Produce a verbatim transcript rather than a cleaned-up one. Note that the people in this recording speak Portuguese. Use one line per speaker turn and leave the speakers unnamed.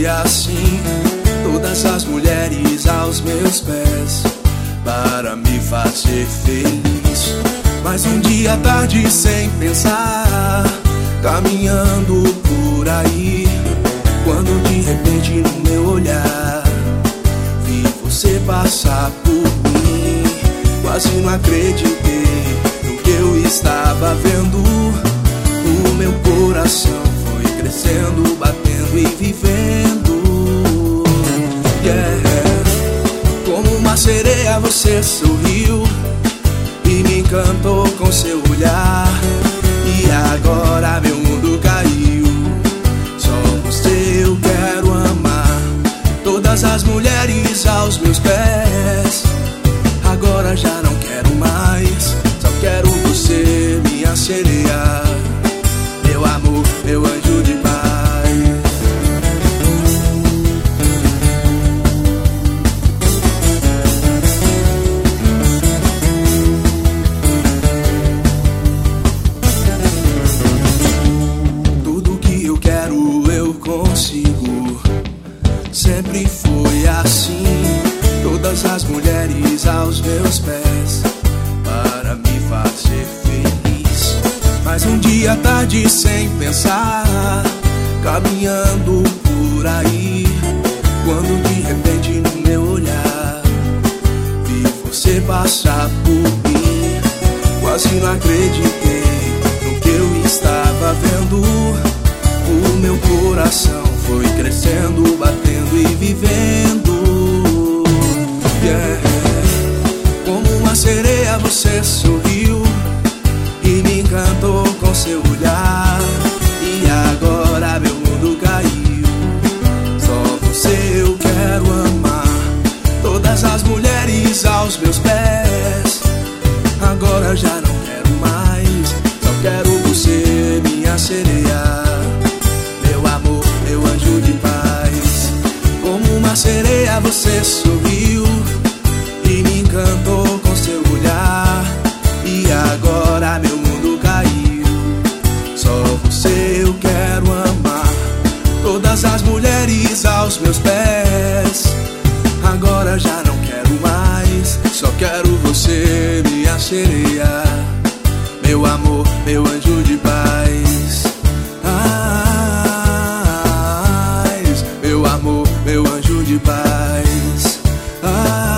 foi assim. Todas as mulheres aos meus pés para me fazer feliz. Mas um dia tarde, sem pensar, caminhando por aí, quando de repente no meu olhar vi você passar por mim. Quase não acreditei no que eu estava vendo. O meu coração foi crescendo, batendo e vivendo. Yeah. Como uma sereia você sorriu e me encantou com seu olhar. E agora meu mundo caiu, só você eu quero amar. Todas as mulheres aos meus pés, agora já não quero mais. Só quero você, minha sereia, meu amor, meu anjo de paz. Tudo que eu quero eu consigo, sempre foi assim. Todas as mulheres aos meus pés para me fazer feliz. Mas um dia tarde, sem pensar, caminhando por aí, quando de repente no meu olhar vi você passar por mim. Quase não acreditei no que eu estava vendo. O meu coração foi crescendo, batendo e vivendo. Yeah. Como uma sereia você sorriu e me encantou com seu olhar. E agora meu mundo caiu, só você eu quero amar. Todas as mulheres aos meus pés, agora já não quero mais. Só quero você, minha sereia, meu amor, meu anjo de paz. Como uma sereia você sorriu e me encantou com seu olhar. E agora meu mundo caiu, só você eu quero amar. Todas as mulheres aos meus pés, agora já não quero mais. Só quero você, minha sereia, meu amor, meu anjo de paz. Ai, meu amor, meu anjo de paz. Ai.